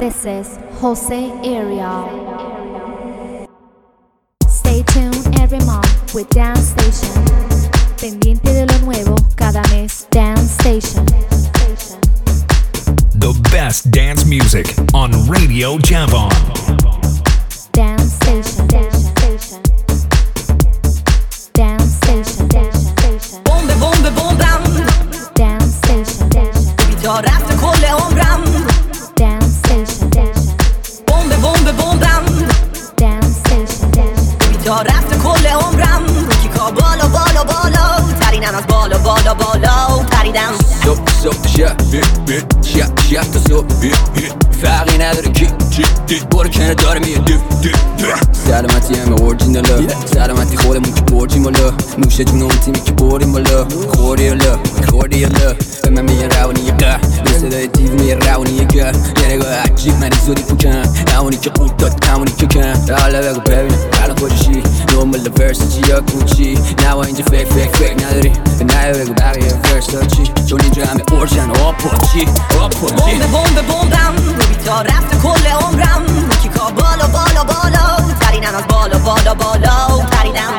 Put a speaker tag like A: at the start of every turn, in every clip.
A: This is Jose Ariel. Stay tuned every month with Dance Station. Pendiente de lo nuevo cada mes. Dance Station.
B: The best dance music on Radio Javon.
A: Dance Station. Dance Station.
C: Bombe bombe bombam.
A: Dance Station.
C: بی‌تا رفته کل عمرم.
A: Dance Station.
C: bombe bombe bombam.
A: Dance Station.
C: بی‌تا رفته کل عمرم. کیکا بالا بالا بالا ترینم از بالا بالا بالا پریدم.
D: صبح شب تا صبح فرقی نداره کی برو کنه داره میه سلامتی همه اورجینالا سلامتی خودمون که برجیم بالا نوشه جون اون تیمی که بریم بالا خوردی یالا به من میگن روانی قهر به صدای دیو میگه روانی گر یه نگاه عجیب مریض و دیپو کن همونی که قود داد همونی که کن حالا بگو ببینم الان کجاشی نورمال ورسیچی یا کوچی نوا اینجا فیک نداری نه بگو بقیه ورساچی چون اینجا همه اورجن آپاچی
C: bombe bombe bombam. بی‌تا رفته کل عمرم. کیکا بالا بالا بالا ترینم از بالا بالا بالا پریدم.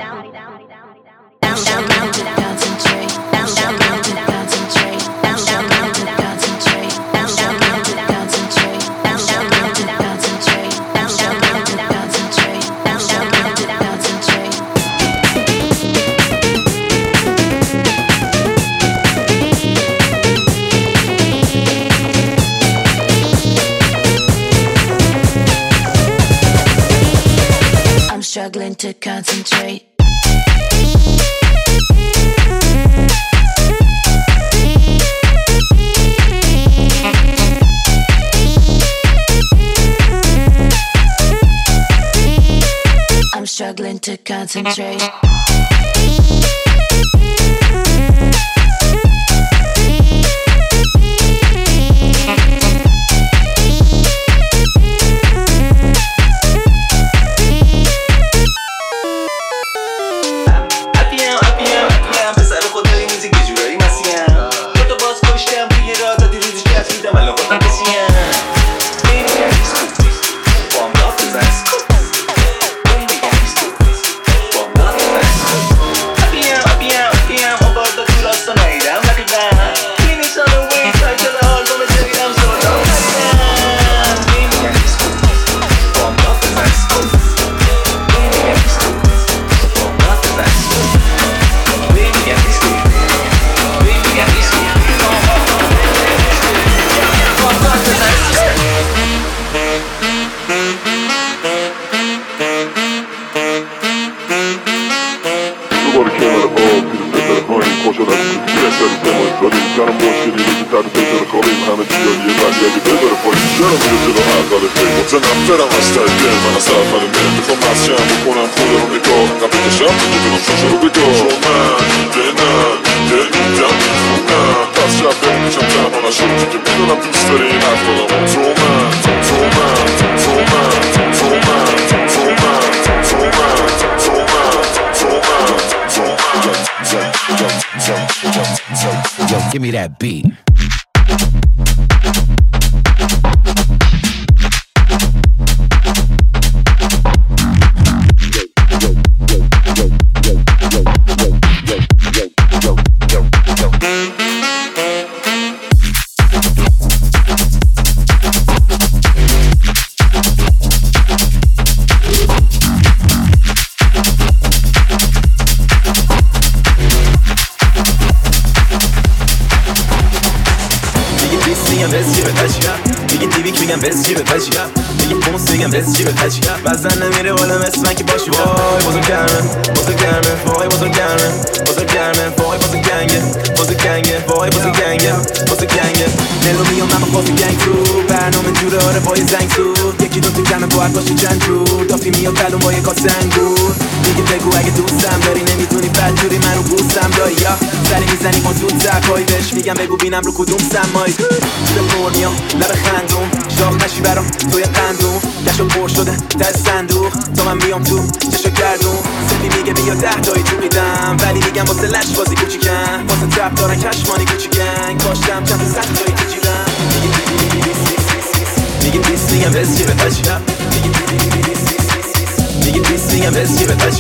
E: Struggling to concentrate. I'm struggling to concentrate.
F: متنفرم از ته دل من از اول من میخوام مسکن بکنم خودم رو نگاه نبودشم دیگه بدم شوشو رو بگاه چون من دل میدم میخونم پس شب بمیشم تنها نشد که میدونم دوست داری این حرف دارم تو من
G: Give me that beat.
H: بزن نمیره بالا مثل من که باشی وای بازو گرمه وای بازو گرمه وای بازو گنگه وای بازو گنگه نلو میام من بازو گنگ تو برنامه جوره آره با یه زنگ تو یکی دو تو جمعه باید باشی چند جور دافی میاد کلون با یه کاس انگور دیگه بگو اگه دوستم داری نمیتونی بدجوری من رو بوستم داری یا سری میزنی با زود زرکایی بهش میگم بگو بینم رو کدوم سمایی تو پرمیام لب خندون شاخ نشی برام توی قندون کشو پر شده در صندوق تا من بیام تو چشو گردون سفی میگه بیا 10 تایی تو میدم ولی میگم واسه لش بازی کوچیکن واسه ترپ دارن کشمانی کوچیکن کاشتم چند تا 100 تایی تو جیبم ingen bäst, give it touch. Ligger piss, ingen bäst, give it touch.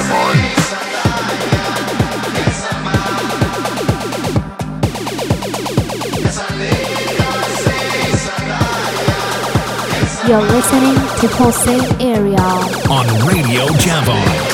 A: You're listening to Pulse Area
B: on Radio Javon.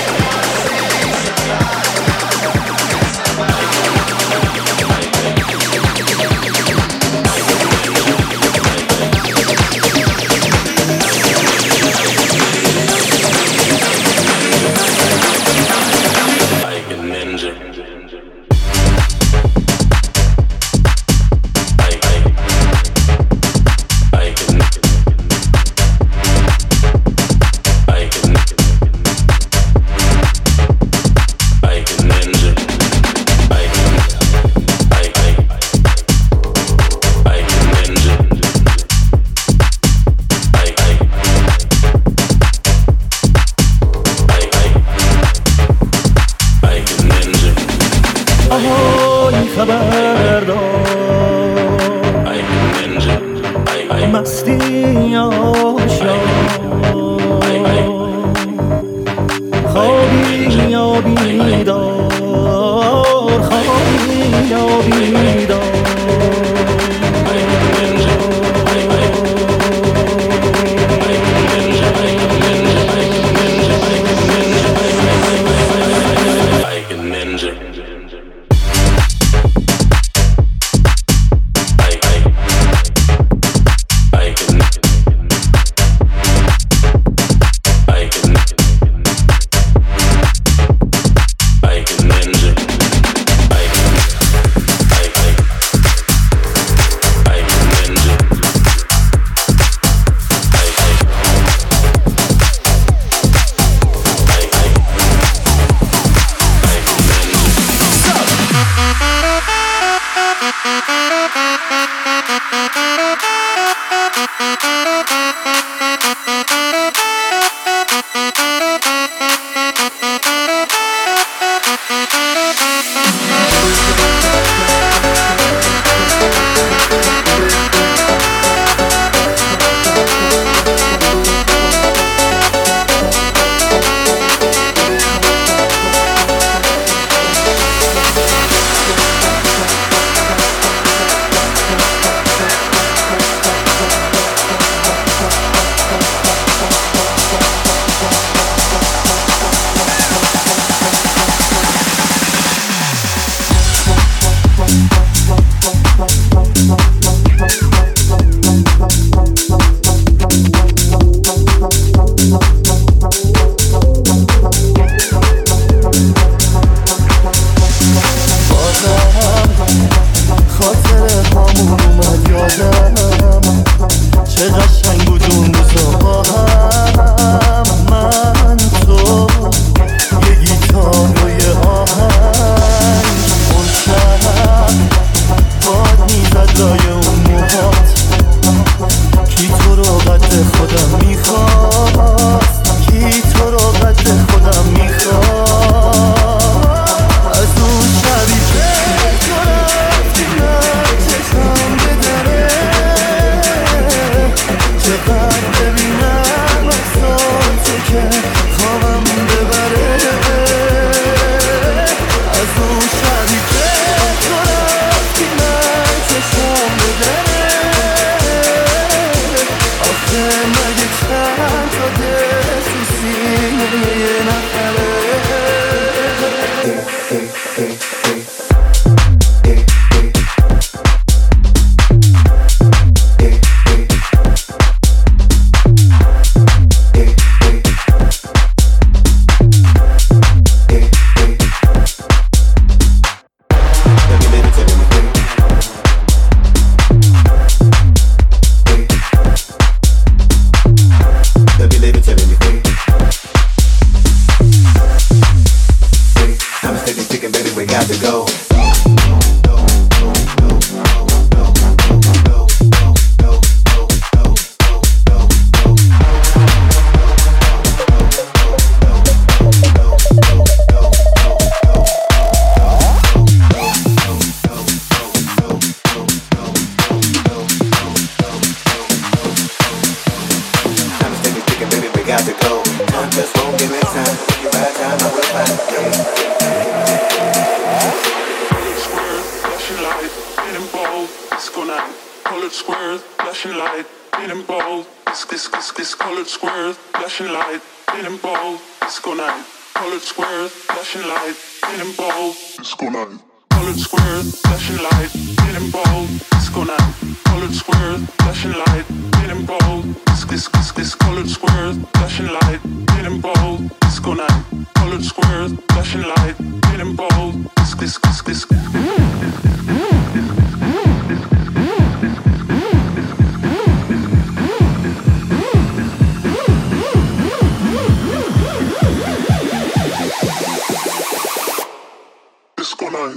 H: got to go. Just won't give me time. You bad time, I will find
F: Colored squares, flashing light, hitting bold, disco night. Colored squares, flashing light, hitting bold, disco night. Colored squares, flashing light, hitting bold, disco night. Colored squares, flashing light, hitting bold, colored squares, flashing light, hitting bold, disco night. Colored squares, flashing light, hitting bold, disco night.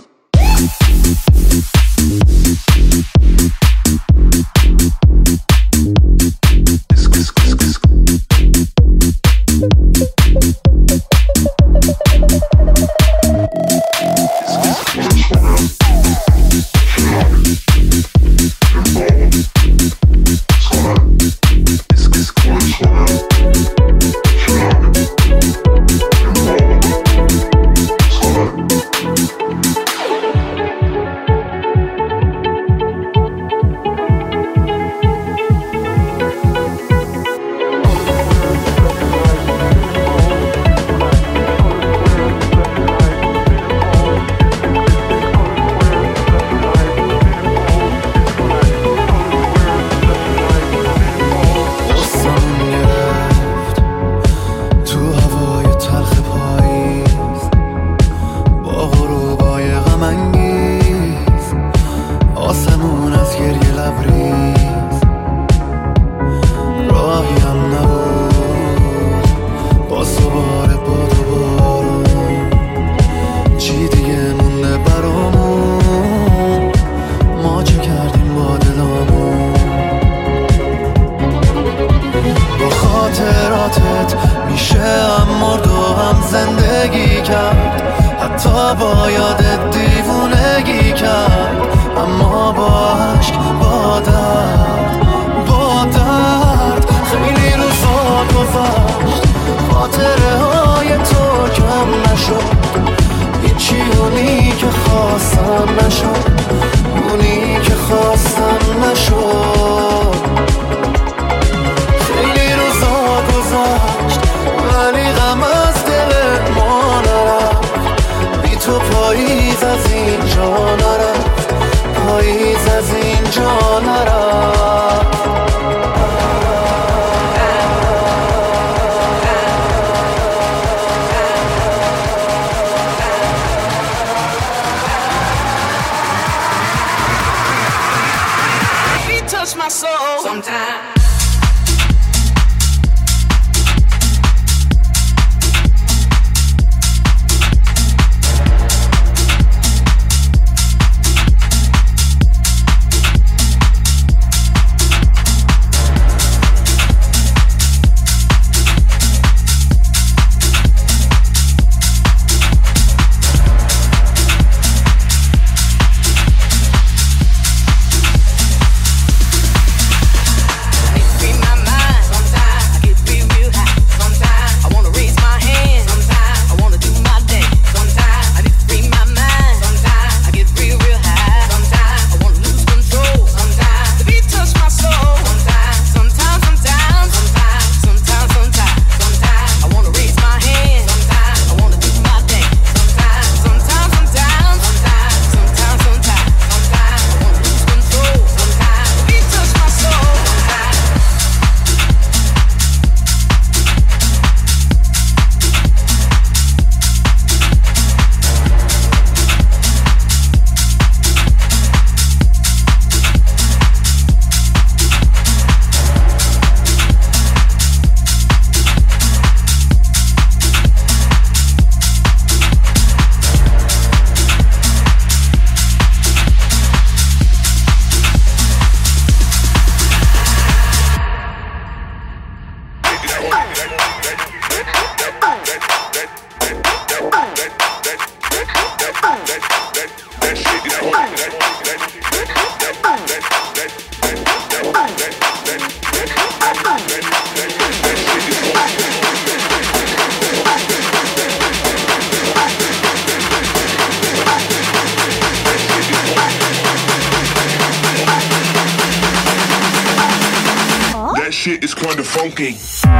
F: kinda funky.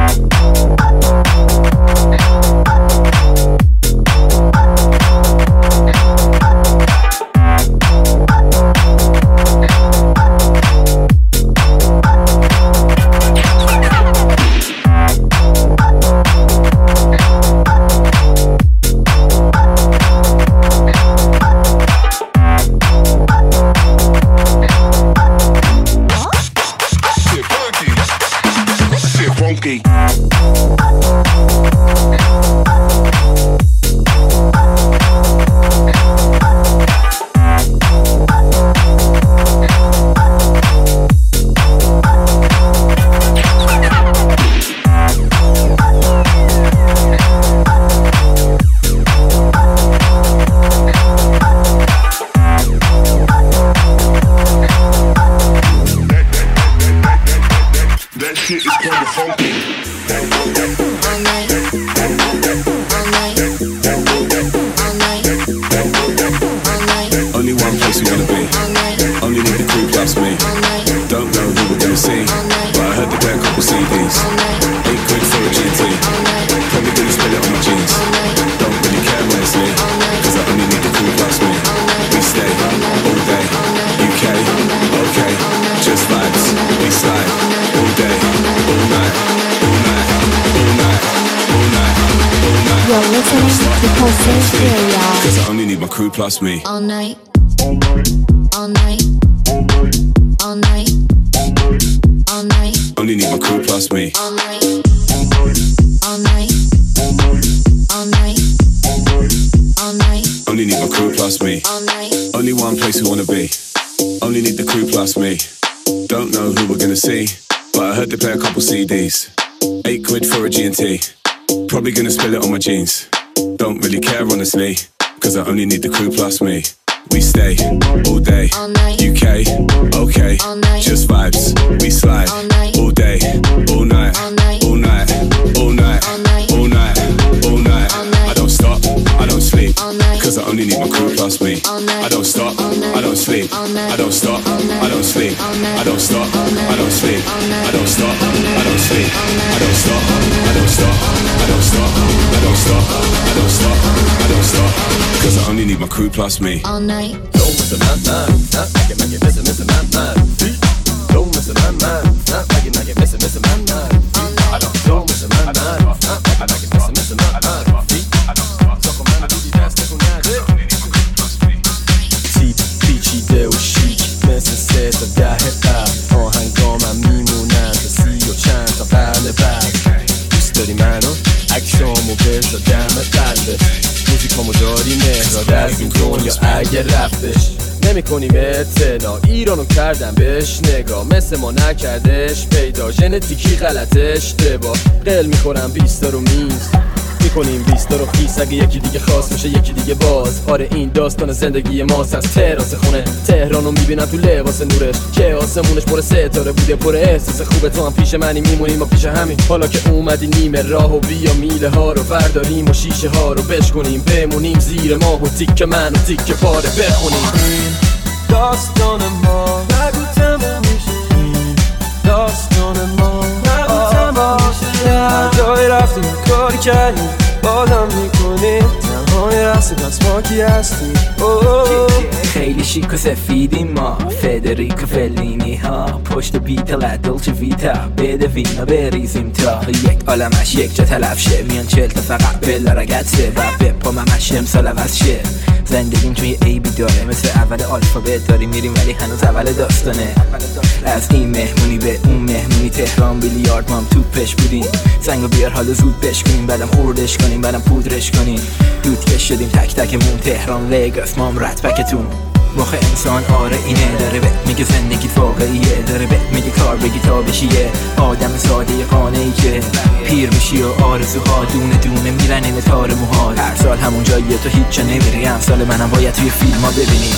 G: Plus me
E: all night, all night, all night, all night, all night.
G: Only need my crew plus me
E: all night, all night, all night, all night.
G: Only need my crew plus me
E: all night.
G: Only one place we wanna be. Only need the crew plus me. Don't know who we're gonna see, but I heard they play a couple CDs. £8 for a G&T. Probably gonna spill it on my jeans. Don't really care honestly, cause I only need the crew plus me. We stay all day,
E: all night,
G: UK, okay,
E: all night,
G: just vibes. We slide
E: all night,
G: all day, all night,
E: all night,
G: all night, all night,
E: all night,
G: all night, all night.
E: all night.
G: I don't stop, I don't sleep,
E: all night,
G: cause I only need my crew plus me.
E: all night,
G: I don't stop,
E: all night,
G: I don't sleep,
E: all night,
G: I don't stop,
E: all night,
G: I don't sleep,
E: all night,
G: I don't stop,
E: all night,
G: I don't sleep,
E: all night,
G: I don't stop,
E: all night,
G: I don't sleep,
E: all night,
G: I don't stop,
E: all
G: I don't stop, I don't stop, I don't stop, I don't stop, I don't stop, cause I only need my crew plus me.
E: all night.
H: Don't miss a man, make it miss a man. Don't miss a man, make it miss a man. I don't miss a man, make it miss a man. پیچیده و شیک مثل 3 تا 10 قبل آهنگامم میمونن تا 30 و چند تا قرن بعد. دوست داری منو عکسامو بذار دم قلبت، موزیکامو داری مهراد از این دنیا اگه رفتش نمی کنیم اطلاع. ایرانو کردم بهش نگاه، مثل ما نکردش پیدا، ژنتیکی غلط اشتباه. قل میکنم 20 رو میز میکنیم 20 رو خیس، اگه یکی دیگه خواست میشه یکی دیگه باز. آره این داستان زندگی ماست، از تراس خونه تهرانو میبینم تو لباس نورش که آسمونش پر ستاره بوده، پر احساس خوبه. تو هم پیش منی میمونیم و پیش همین، حالا که اومدی نیمه راه و بیا میله ها رو برداریم و شیشه ها رو بشکنیم، بمونیم زیر ماه و تیک من و تیک پاره بخونیم. داستان ما نگو تموم میشه، داستان ما نگو تموم میشه. هر جای رفتیم کاری کردیم بادم میکنیم، تنهای رفتیم پس ما کی هستیم.
I: خیلی شیک و سفیدیم ما، فدریکو فلینی ها، پشت بیت لدولچه ویتا، بده وینا بریزیم تا یک عالمش یک جا تلف شه. میان 40 تا فقط بلا رگته و بپا ممش امسال عوض شه. زندگیم توی عیبی داره، مثل اول آلفابت داریم میریم ولی هنوز اول داستانه. از این مهمونی به اون مهمونی، تهران بیلیارد ما هم توپش بودیم. سنگو بیار حالا زود بشکنیم، بعدم خوردش کنیم، بعدم پودرش کنیم. دودکش شدیم تک تکمون، تهران لگاس ما هم ردپکتون. مخ انسان آره اینه، داره بهت میگه زندگی واقعیه، داره بهت میگه کار بگی تا بشیه. آدم ساده قانعی که پیر بشی و آرزوها دونه دونه میرن این تار موهات. هر سال همون جاییه تو هیچ جا نمیری، امسال منم باید توی فیلم ها ببینی.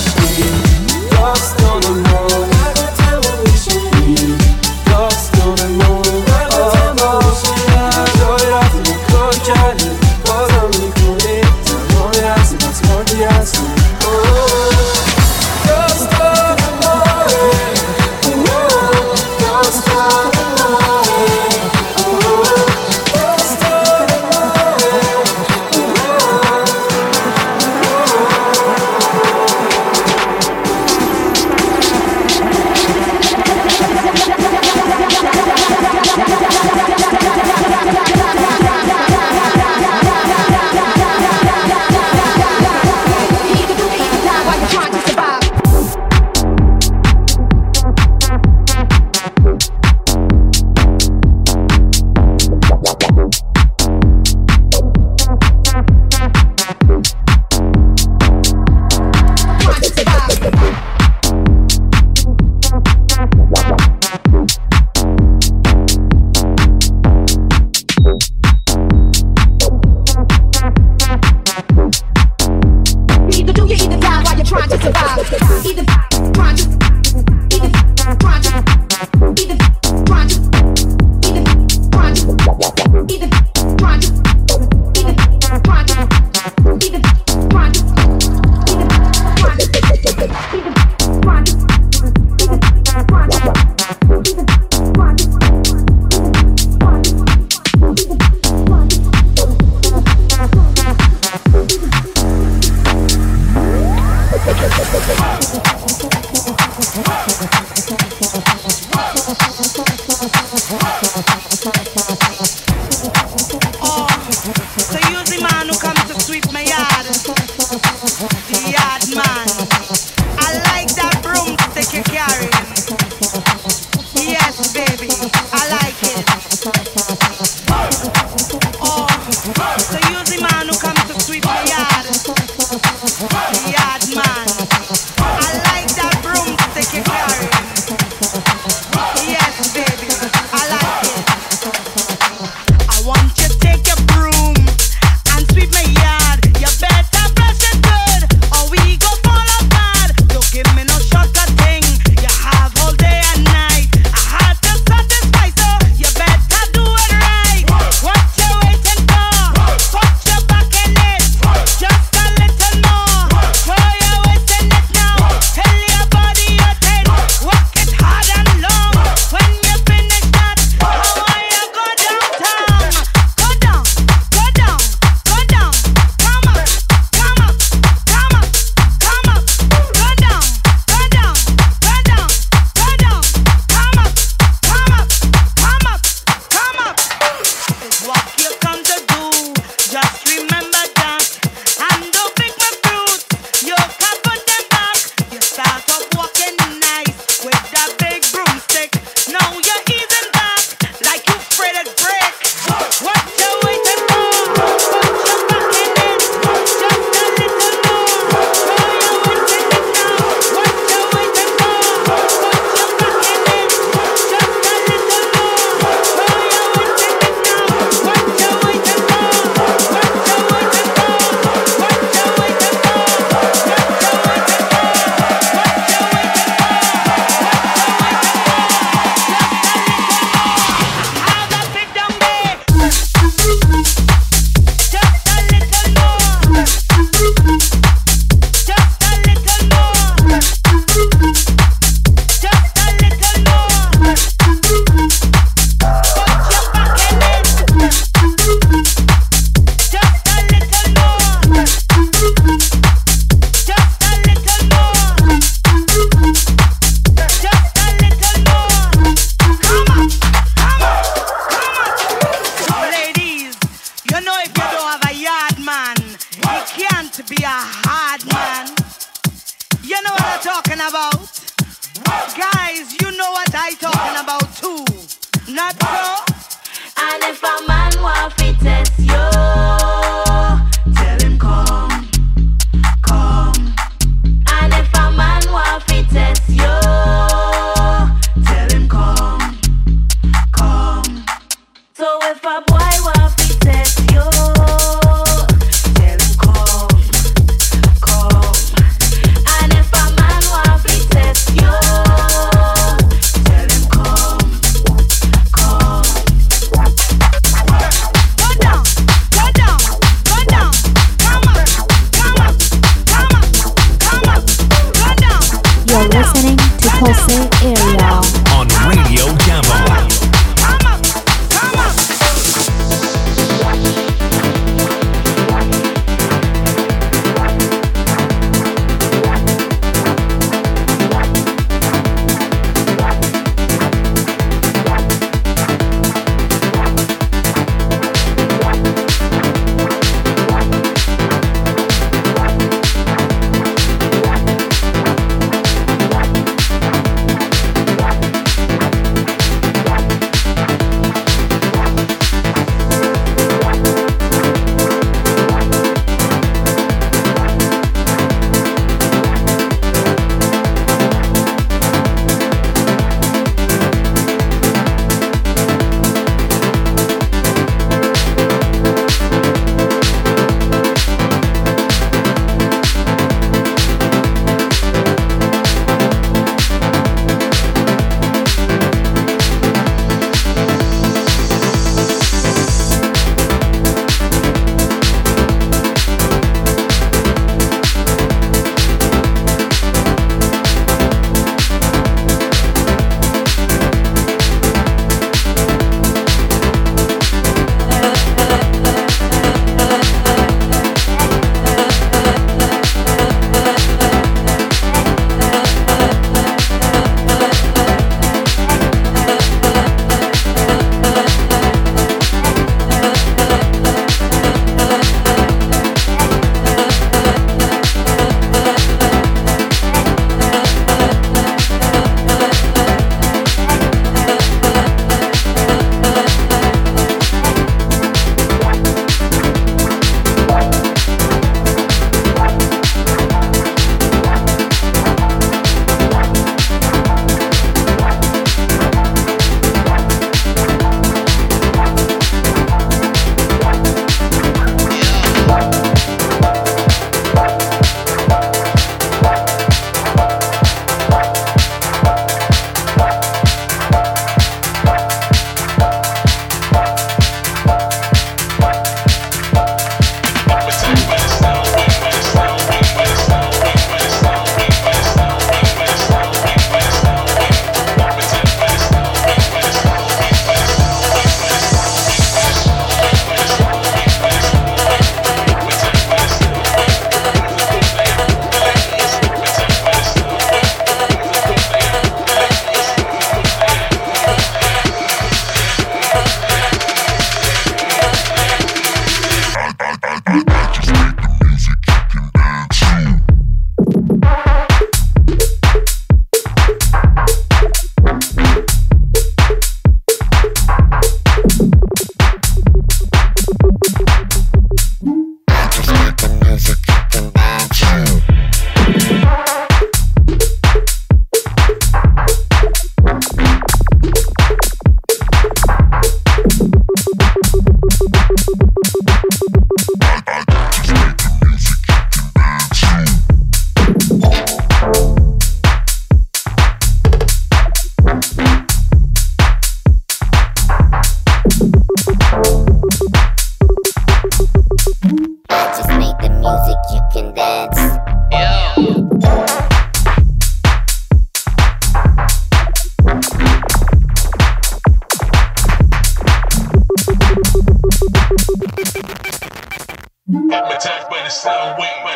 H: داستان ما تموم میشه، داستان ما تموم میشه. جای رفتیم کار کردیم بازم میکنیم، تنهای هستیم پس ما کی هستیم. داستان ما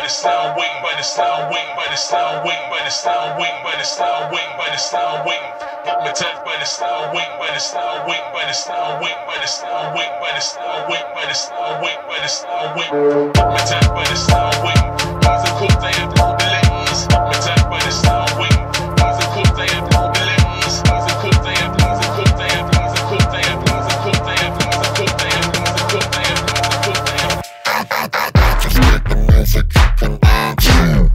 F: the style, wing by the style, wing by the style, wing by the style, wing by the style, wing by the style, wing. Hypnotized by the style, wing by the style, wing by the style, wing by the style, wing by the style, wing by the style, wing by the style, wing. Hypnotized by the style, wing. Things are cool, they have the delays. Hypnotized by the style, wing. Things are cool, they have the delays. Things are cool, they have things are cool, they have things are cool, they have things are cool, they have things are cool, they have things are cool, they have things are cool, they have.
E: Just make the music keep on dancing.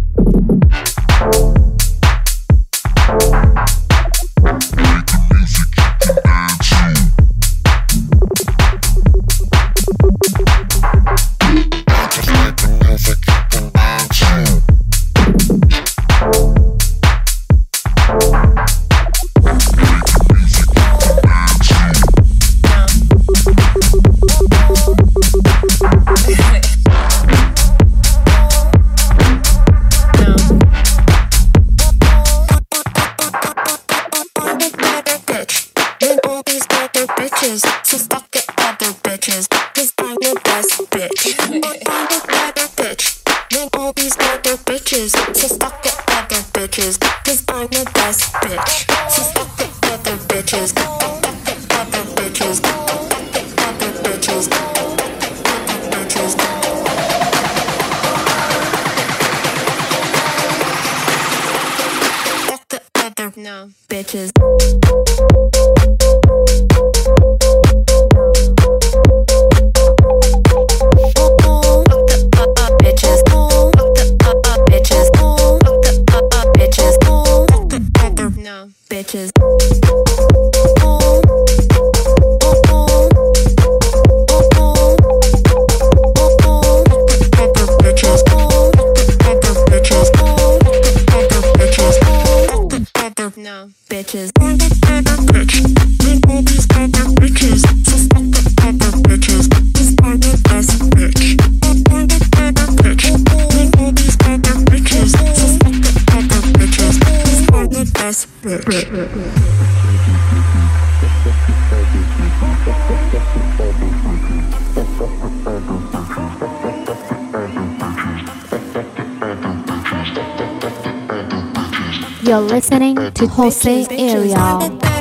A: You're listening to Jose Ariel.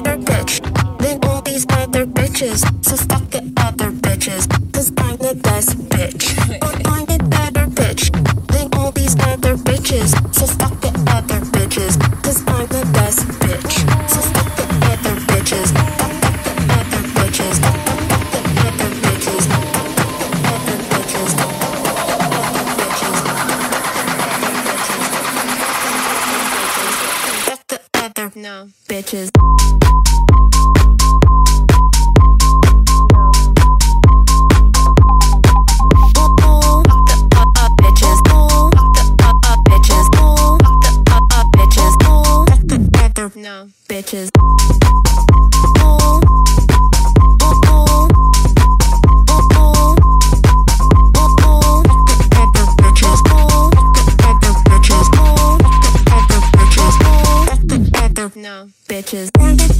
J: Then all these other bitches, so fuck the other bitches, cause I'm the best bitch. I'm the better bitch. Then all these other bitches, so fuck the other bitches, cause I'm the best bitch. So fuck the other bitches, fuck the other bitches, fuck the other bitches, fuck the other bitches, fuck the other bitches. No, bitches. No, bitches.